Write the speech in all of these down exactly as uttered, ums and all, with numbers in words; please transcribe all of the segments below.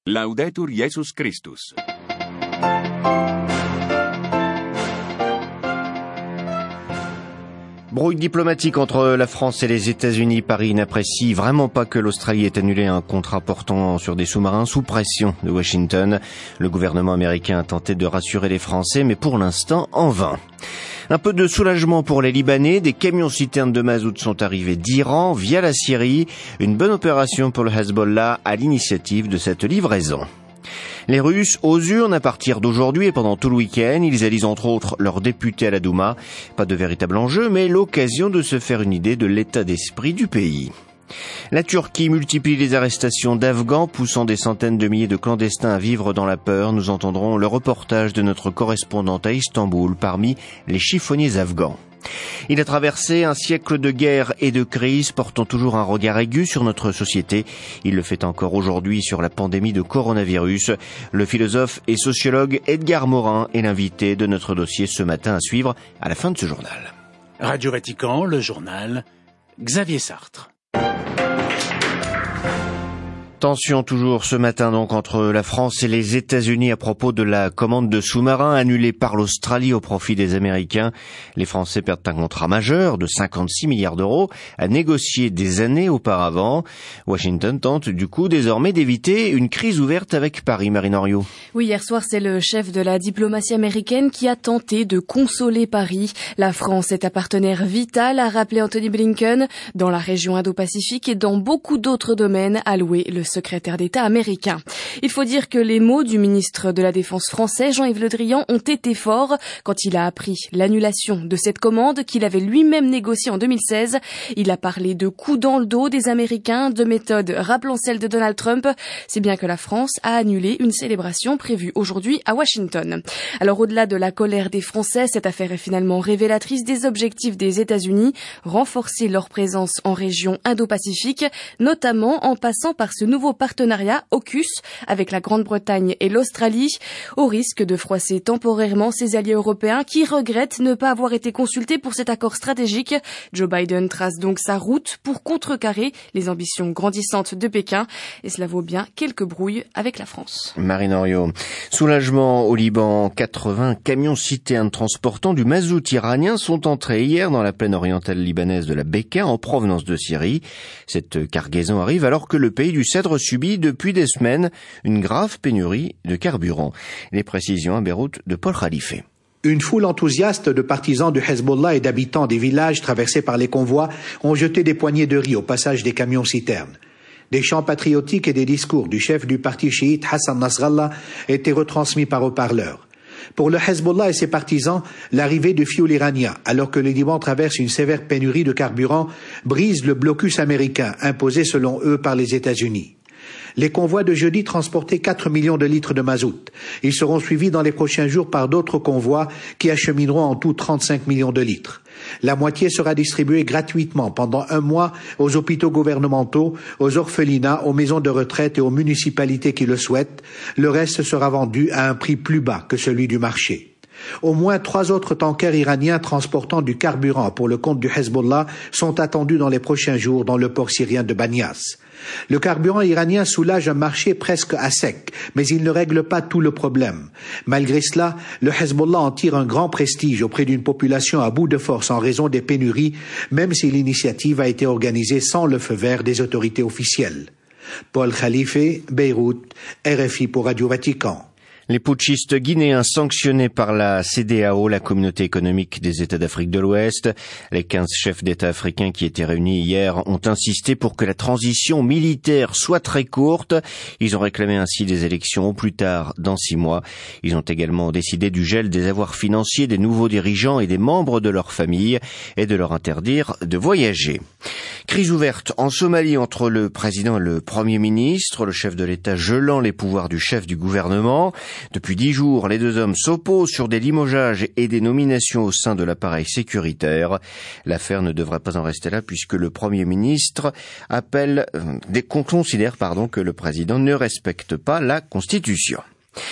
Laudetur Jesus Christus. Brouille diplomatique entre la France et les États-Unis. Paris n'apprécie vraiment pas que l'Australie ait annulé un contrat portant sur des sous-marins sous pression de Washington. Le gouvernement américain a tenté de rassurer les Français, mais pour l'instant en vain. Un peu de soulagement pour les Libanais. Des camions-citernes de mazout sont arrivés d'Iran via la Syrie. Une bonne opération pour le Hezbollah à l'initiative de cette livraison. Les Russes aux urnes à partir d'aujourd'hui et pendant tout le week-end. Ils élisent entre autres leurs députés à la Douma. Pas de véritable enjeu, mais l'occasion de se faire une idée de l'état d'esprit du pays. La Turquie multiplie les arrestations d'Afghans, poussant des centaines de milliers de clandestins à vivre dans la peur. Nous entendrons le reportage de notre correspondante à Istanbul parmi les chiffonniers afghans. Il a traversé un siècle de guerre et de crise, portant toujours un regard aigu sur notre société. Il le fait encore aujourd'hui sur la pandémie de coronavirus. Le philosophe et sociologue Edgar Morin est l'invité de notre dossier ce matin à suivre à la fin de ce journal. Radio Vatican, le journal, Xavier Sartre. Tension toujours ce matin donc entre la France et les États-Unis à propos de la commande de sous-marins annulée par l'Australie au profit des Américains. Les Français perdent un contrat majeur de cinquante-six milliards d'euros à négocier des années auparavant. Washington tente du coup désormais d'éviter une crise ouverte avec Paris. Marine Henriot. Oui, hier soir, c'est le chef de la diplomatie américaine qui a tenté de consoler Paris. La France est un partenaire vital, a rappelé Anthony Blinken, dans la région Indo-Pacifique et dans beaucoup d'autres domaines, a loué le secrétaire d'État américain. Il faut dire que les mots du ministre de la Défense français, Jean-Yves Le Drian, ont été forts quand il a appris l'annulation de cette commande qu'il avait lui-même négociée en deux mille seize. Il a parlé de coups dans le dos des Américains, de méthodes rappelant celle de Donald Trump. C'est bien que la France a annulé une célébration prévue aujourd'hui à Washington. Alors au-delà de la colère des Français, cette affaire est finalement révélatrice des objectifs des États-Unis, renforcer leur présence en région Indo-Pacifique, notamment en passant par ce nouveau partenariat AUKUS avec la Grande-Bretagne et l'Australie, au risque de froisser temporairement ses alliés européens qui regrettent ne pas avoir été consultés pour cet accord stratégique. Joe Biden trace donc sa route pour contrecarrer les ambitions grandissantes de Pékin et cela vaut bien quelques brouilles avec la France. Marine Henriot. Soulagement au Liban. quatre-vingts camions citernes transportant du mazout iranien sont entrés hier dans la plaine orientale libanaise de la Bekaa en provenance de Syrie. Cette cargaison arrive alors que le pays du Cèdre subit depuis des semaines une grave pénurie de carburant. Les précisions à Beyrouth de Paul Khalife. Une foule enthousiaste de partisans du Hezbollah et d'habitants des villages traversés par les convois ont jeté des poignées de riz au passage des camions-citernes. Des chants patriotiques et des discours du chef du parti chiite Hassan Nasrallah étaient retransmis par haut-parleurs. Pour le Hezbollah et ses partisans, l'arrivée du fioul iranien, alors que le Liban traverse une sévère pénurie de carburant, brise le blocus américain imposé selon eux par les États-Unis. Les convois de jeudi transportaient quatre millions de litres de mazout. Ils seront suivis dans les prochains jours par d'autres convois qui achemineront en tout trente-cinq millions de litres. La moitié sera distribuée gratuitement pendant un mois aux hôpitaux gouvernementaux, aux orphelinats, aux maisons de retraite et aux municipalités qui le souhaitent. Le reste sera vendu à un prix plus bas que celui du marché. Au moins trois autres tankers iraniens transportant du carburant pour le compte du Hezbollah sont attendus dans les prochains jours dans le port syrien de Banias. Le carburant iranien soulage un marché presque à sec, mais il ne règle pas tout le problème. Malgré cela, le Hezbollah en tire un grand prestige auprès d'une population à bout de force en raison des pénuries, même si l'initiative a été organisée sans le feu vert des autorités officielles. Paul Khalife, Beyrouth, R F I pour Radio Vatican. Les putschistes guinéens sanctionnés par la C D A O, la communauté économique des États d'Afrique de l'Ouest. Les quinze chefs d'État africains qui étaient réunis hier ont insisté pour que la transition militaire soit très courte. Ils ont réclamé ainsi des élections au plus tard dans six mois. Ils ont également décidé du gel des avoirs financiers des nouveaux dirigeants et des membres de leur famille et de leur interdire de voyager. Crise ouverte en Somalie entre le président et le premier ministre, le chef de l'État gelant les pouvoirs du chef du gouvernement. Depuis dix jours, les deux hommes s'opposent sur des limogeages et des nominations au sein de l'appareil sécuritaire. L'affaire ne devrait pas en rester là puisque le Premier ministre appelle, euh, considère pardon, que le président ne respecte pas la Constitution.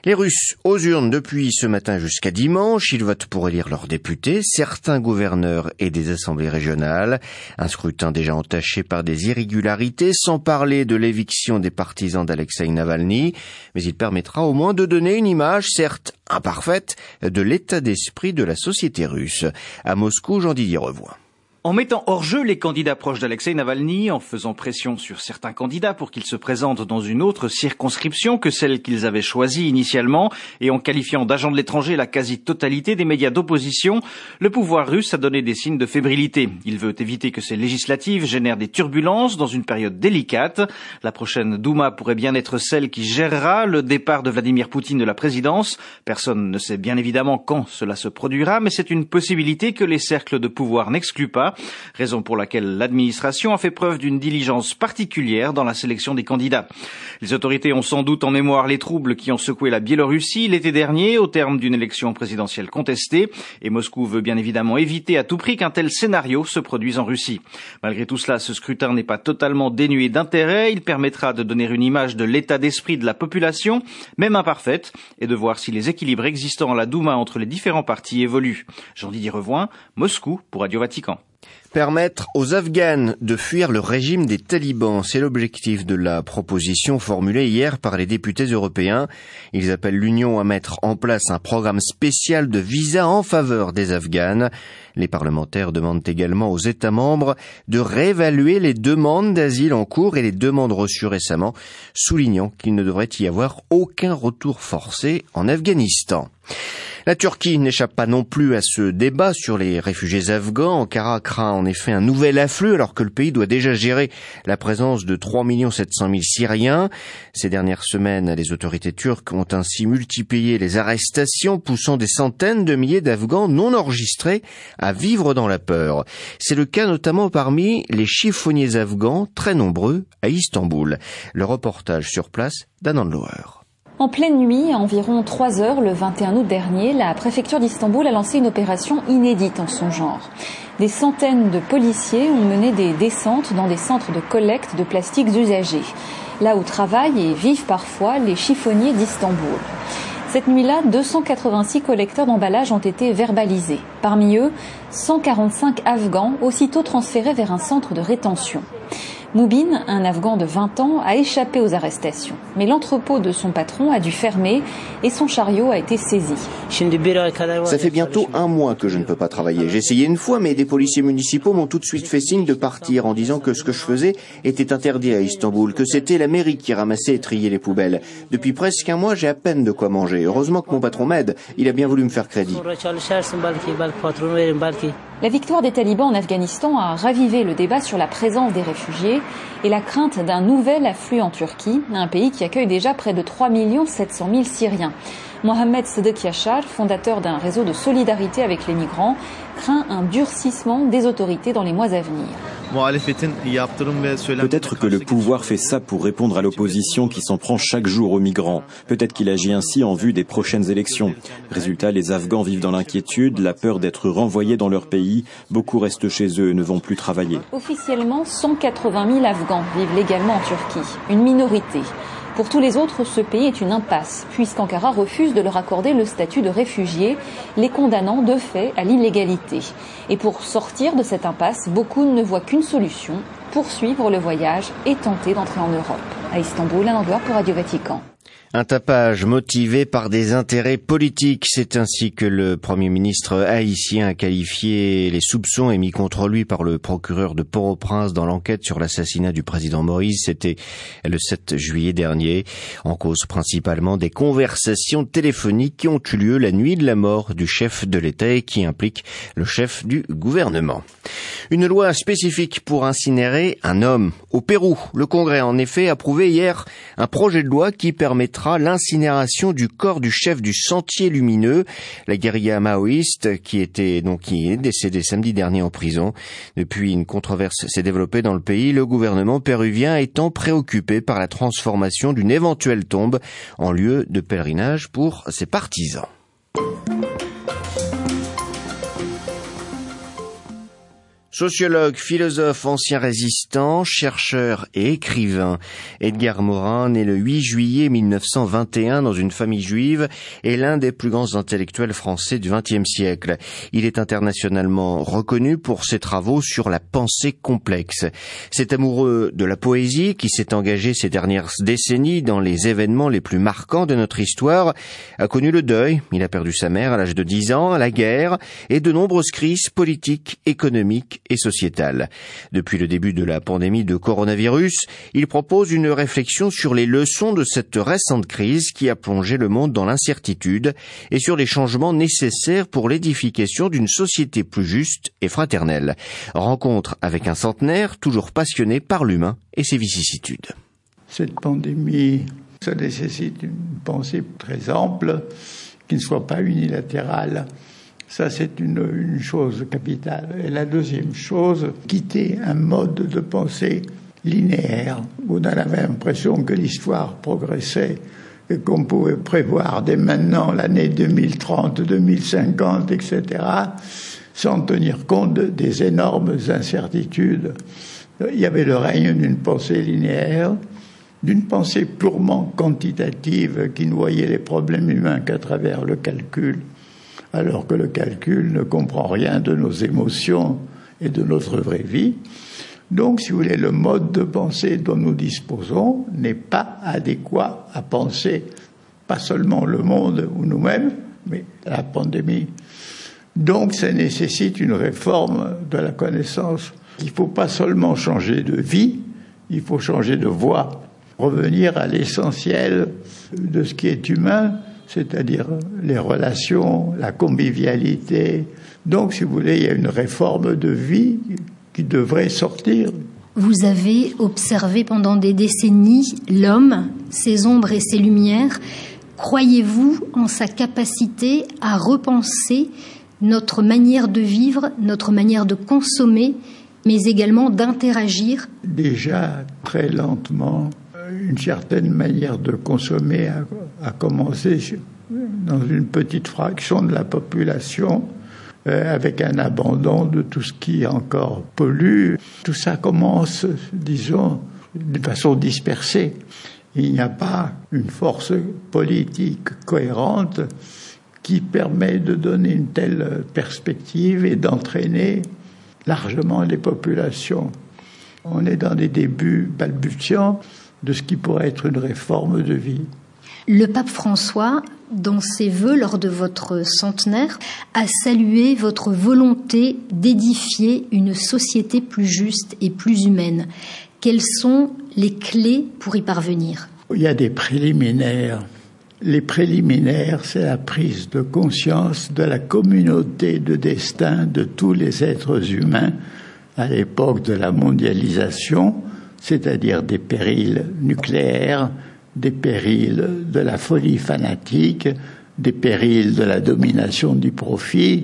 Les Russes aux urnes depuis ce matin jusqu'à dimanche. Ils votent pour élire leurs députés, certains gouverneurs et des assemblées régionales. Un scrutin déjà entaché par des irrégularités, sans parler de l'éviction des partisans d'Alexeï Navalny. Mais il permettra au moins de donner une image, certes imparfaite, de l'état d'esprit de la société russe. À Moscou, Jean-Didier Revoin. En mettant hors jeu les candidats proches d'Alexeï Navalny, en faisant pression sur certains candidats pour qu'ils se présentent dans une autre circonscription que celle qu'ils avaient choisie initialement, et en qualifiant d'agents de l'étranger la quasi-totalité des médias d'opposition, le pouvoir russe a donné des signes de fébrilité. Il veut éviter que ces législatives génèrent des turbulences dans une période délicate. La prochaine Douma pourrait bien être celle qui gérera le départ de Vladimir Poutine de la présidence. Personne ne sait bien évidemment quand cela se produira, mais c'est une possibilité que les cercles de pouvoir n'excluent pas. Raison pour laquelle l'administration a fait preuve d'une diligence particulière dans la sélection des candidats. Les autorités ont sans doute en mémoire les troubles qui ont secoué la Biélorussie l'été dernier au terme d'une élection présidentielle contestée, et Moscou veut bien évidemment éviter à tout prix qu'un tel scénario se produise en Russie. Malgré tout cela, ce scrutin n'est pas totalement dénué d'intérêt. Il permettra de donner une image de l'état d'esprit de la population, même imparfaite, et de voir si les équilibres existants à la Douma entre les différents partis évoluent. Jean-Didier Revoin, Moscou pour Radio Vatican. Permettre aux Afghans de fuir le régime des talibans, c'est l'objectif de la proposition formulée hier par les députés européens. Ils appellent l'Union à mettre en place un programme spécial de visa en faveur des Afghans. Les parlementaires demandent également aux États membres de réévaluer les demandes d'asile en cours et les demandes reçues récemment, soulignant qu'il ne devrait y avoir aucun retour forcé en Afghanistan. La Turquie n'échappe pas non plus à ce débat sur les réfugiés afghans. Ankara craint en effet un nouvel afflux alors que le pays doit déjà gérer la présence de trois millions sept cent mille Syriens. Ces dernières semaines, les autorités turques ont ainsi multiplié les arrestations, poussant des centaines de milliers d'Afghans non enregistrés à vivre dans la peur. C'est le cas notamment parmi les chiffonniers afghans, très nombreux à Istanbul. Le reportage sur place d'Anand Loher. En pleine nuit, à environ trois heures le vingt et un août dernier, la préfecture d'Istanbul a lancé une opération inédite en son genre. Des centaines de policiers ont mené des descentes dans des centres de collecte de plastiques usagés, là où travaillent et vivent parfois les chiffonniers d'Istanbul. Cette nuit-là, deux cent quatre-vingt-six collecteurs d'emballage ont été verbalisés. Parmi eux, cent quarante-cinq Afghans, aussitôt transférés vers un centre de rétention. Moubin, un Afghan de vingt ans, a échappé aux arrestations. Mais l'entrepôt de son patron a dû fermer et son chariot a été saisi. Ça fait bientôt un mois que je ne peux pas travailler. J'ai essayé une fois, mais des policiers municipaux m'ont tout de suite fait signe de partir en disant que ce que je faisais était interdit à Istanbul, que c'était la mairie qui ramassait et triait les poubelles. Depuis presque un mois, j'ai à peine de quoi manger. Heureusement que mon patron m'aide. Il a bien voulu me faire crédit. La victoire des talibans en Afghanistan a ravivé le débat sur la présence des réfugiés et la crainte d'un nouvel afflux en Turquie, un pays qui accueille déjà près de trois millions sept cent mille Syriens. Mohamed Sedek Yashar, fondateur d'un réseau de solidarité avec les migrants, craint un durcissement des autorités dans les mois à venir. Peut-être que le pouvoir fait ça pour répondre à l'opposition qui s'en prend chaque jour aux migrants. Peut-être qu'il agit ainsi en vue des prochaines élections. Résultat, les Afghans vivent dans l'inquiétude, la peur d'être renvoyés dans leur pays. Beaucoup restent chez eux et ne vont plus travailler. Officiellement, cent quatre-vingt mille Afghans vivent légalement en Turquie, une minorité. Pour tous les autres, ce pays est une impasse, puisqu'Ankara refuse de leur accorder le statut de réfugiés, les condamnant de fait à l'illégalité. Et pour sortir de cette impasse, beaucoup ne voient qu'une solution, poursuivre le voyage et tenter d'entrer en Europe. À Istanbul, Anand Loher pour Radio Vatican. Un tapage motivé par des intérêts politiques, c'est ainsi que le Premier ministre haïtien a qualifié les soupçons émis contre lui par le procureur de Port-au-Prince dans l'enquête sur l'assassinat du président Moïse. C'était le sept juillet dernier, en cause principalement des conversations téléphoniques qui ont eu lieu la nuit de la mort du chef de l'État et qui impliquent le chef du gouvernement. Une loi spécifique pour incinérer un homme. Au Pérou, le Congrès a en effet approuvé hier un projet de loi qui permettra l'incinération du corps du chef du Sentier Lumineux, la guérilla maoïste qui était donc qui est décédé samedi dernier en prison. Depuis, une controverse s'est développée dans le pays, le gouvernement péruvien étant préoccupé par la transformation d'une éventuelle tombe en lieu de pèlerinage pour ses partisans. Sociologue, philosophe, ancien résistant, chercheur et écrivain, Edgar Morin, né le huit juillet mille neuf cent vingt et un dans une famille juive, est l'un des plus grands intellectuels français du vingtième siècle. Il est internationalement reconnu pour ses travaux sur la pensée complexe. Cet amoureux de la poésie, qui s'est engagé ces dernières décennies dans les événements les plus marquants de notre histoire, a connu le deuil. Il a perdu sa mère à l'âge de dix ans, la guerre et de nombreuses crises politiques, économiques et sociétale. Depuis le début de la pandémie de coronavirus, il propose une réflexion sur les leçons de cette récente crise qui a plongé le monde dans l'incertitude et sur les changements nécessaires pour l'édification d'une société plus juste et fraternelle. Rencontre avec un centenaire toujours passionné par l'humain et ses vicissitudes. Cette pandémie, ça nécessite une pensée très ample qui ne soit pas unilatérale. Ça, c'est une, une chose capitale. Et la deuxième chose, quitter un mode de pensée linéaire, où on avait l'impression que l'histoire progressait et qu'on pouvait prévoir dès maintenant l'année deux mille trente, deux mille cinquante, et cetera, sans tenir compte des énormes incertitudes. Il y avait le règne d'une pensée linéaire, d'une pensée purement quantitative qui ne voyait les problèmes humains qu'à travers le calcul, alors que le calcul ne comprend rien de nos émotions et de notre vraie vie. Donc, si vous voulez, le mode de pensée dont nous disposons n'est pas adéquat à penser pas seulement le monde ou nous-mêmes, mais la pandémie. Donc, ça nécessite une réforme de la connaissance. Il ne faut pas seulement changer de vie, il faut changer de voie, revenir à l'essentiel de ce qui est humain, c'est-à-dire les relations, la convivialité. Donc, si vous voulez, il y a une réforme de vie qui devrait sortir. Vous avez observé pendant des décennies l'homme, ses ombres et ses lumières. Croyez-vous en sa capacité à repenser notre manière de vivre, notre manière de consommer, mais également d'interagir? Déjà, très lentement, une certaine manière de consommer a, a commencé dans une petite fraction de la population, euh, avec un abandon de tout ce qui encore pollue. Tout ça commence, disons, de façon dispersée. Il n'y a pas une force politique cohérente qui permet de donner une telle perspective et d'entraîner largement les populations. On est dans des débuts balbutiants de ce qui pourrait être une réforme de vie. Le pape François, dans ses vœux lors de votre centenaire, a salué votre volonté d'édifier une société plus juste et plus humaine. Quelles sont les clés pour y parvenir? Il y a des préliminaires. Les préliminaires, c'est la prise de conscience de la communauté de destin de tous les êtres humains à l'époque de la mondialisation, c'est-à-dire des périls nucléaires, des périls de la folie fanatique, des périls de la domination du profit.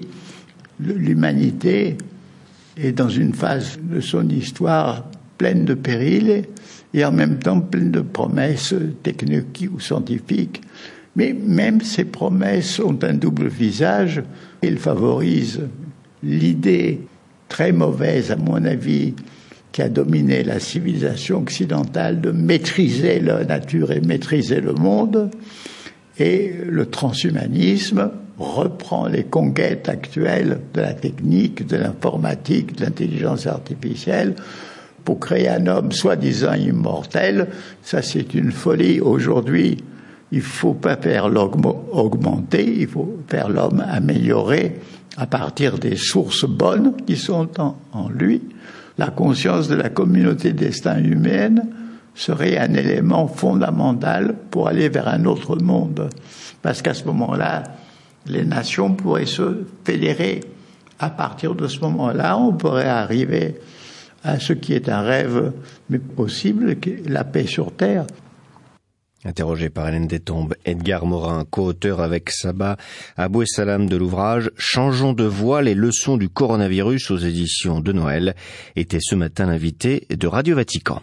L'humanité est dans une phase de son histoire pleine de périls et en même temps pleine de promesses techniques ou scientifiques. Mais même ces promesses ont un double visage. Elles favorisent l'idée très mauvaise, à mon avis, qui a dominé la civilisation occidentale de maîtriser la nature et maîtriser le monde. Et le transhumanisme reprend les conquêtes actuelles de la technique, de l'informatique, de l'intelligence artificielle pour créer un homme soi-disant immortel. Ça, c'est une folie. Aujourd'hui, il ne faut pas faire l'homme augmenter, il faut faire l'homme améliorer à partir des sources bonnes qui sont en, en lui. La conscience de la communauté destin humaine serait un élément fondamental pour aller vers un autre monde. Parce qu'à ce moment-là, les nations pourraient se fédérer. À partir de ce moment-là, on pourrait arriver à ce qui est un rêve, mais possible, la paix sur Terre. Interrogé par Hélène Destombes, Edgar Morin, co-auteur avec Sabah Abouessalam de l'ouvrage « Changeons de voie, les leçons du coronavirus » aux éditions de Noël, était ce matin l'invité de Radio Vatican.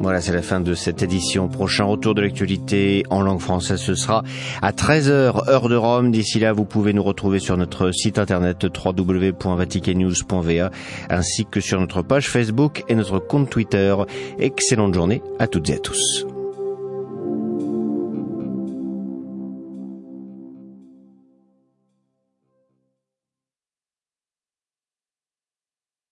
Voilà, c'est la fin de cette édition. Prochain retour de l'actualité en langue française, ce sera à treize heures, heure de Rome. D'ici là, vous pouvez nous retrouver sur notre site internet w w w point vatican news point v a ainsi que sur notre page Facebook et notre compte Twitter. Excellente journée à toutes et à tous.